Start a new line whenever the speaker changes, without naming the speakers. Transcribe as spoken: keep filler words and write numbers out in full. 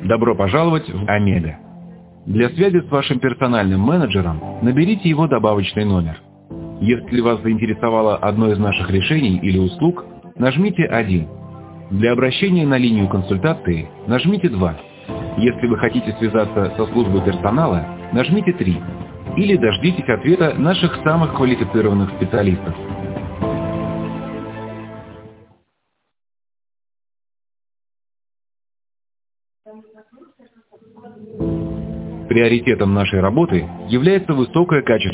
Добро пожаловать в Омега. Для связи с вашим персональным менеджером наберите его добавочный номер. Если вас заинтересовало одно из наших решений или услуг, нажмите один. Для обращения на линию консультации нажмите два. Если вы хотите связаться со службой персонала, нажмите три. Или дождитесь ответа наших самых квалифицированных специалистов. Приоритетом нашей работы является высокое качество